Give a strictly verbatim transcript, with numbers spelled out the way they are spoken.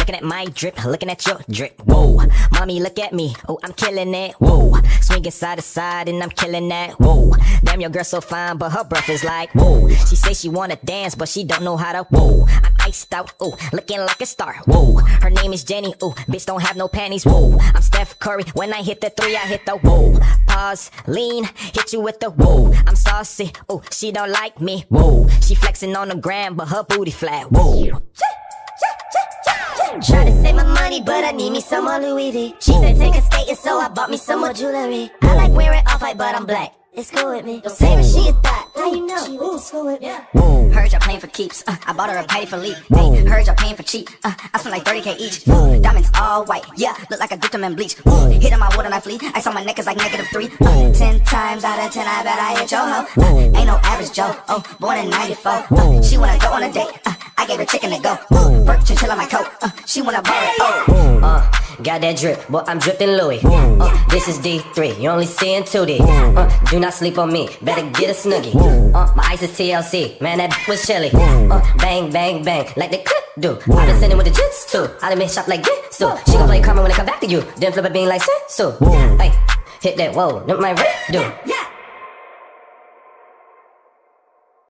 Looking at my drip, looking at your drip. Whoa, mommy, look at me. Oh, I'm killing it. Whoa, swinging side to side and I'm killing that. Whoa, damn, your girl so fine, but her breath is like whoa. She say she wanna dance, but she don't know how to. Whoa, I'm iced out. Oh, looking like a star. Whoa, her name is Jenny. Oh, bitch don't have no panties. Whoa, I'm Steph Curry. When I hit the three, I hit the whoa. Pause, lean, hit you with the whoa. I'm saucy. Oh, she don't like me. Whoa, she flexing on the gram, but her booty flat. Whoa. Try to save my money, but I need me some more Louis V. She said take a skating, so I bought me some more jewelry. I like wearing off-white, but I'm black. It's cool with me. Don't say what she a thought. How you know? She went to school with me. Whoa. Heard y'all playing for keeps. Uh, I bought her a patty for leap. Hey, heard y'all paying for cheap. Uh, I spent like thirty K each. Whoa. Diamonds all white. Yeah, look like I dipped them in bleach. Whoa. Hit on my water and I flee. Ice on my neck is like negative three. Uh, ten times out of ten, I bet I hit your hoe. Uh, ain't no average Joe. Oh, born in ninety-four. Uh, she wanna go on a date. Uh, I gave her chicken to go. Uh, Perk chinchilla on my coat. Uh, she wanna borrow it. Oh. Uh, got that drip, boy, I'm dripping Louis. Uh, this is D three, you only seeing two D. Uh, do not sleep on me, better get a snuggie. Uh, my ice is T L C, man, that was chilly. Uh, bang, bang, bang, like the clip do. I been sending with the jits too. I done been shop like this, so she gon' play karma when it come back to you. Then flip a bean like so. Hey, hit that, whoa, that my rip do.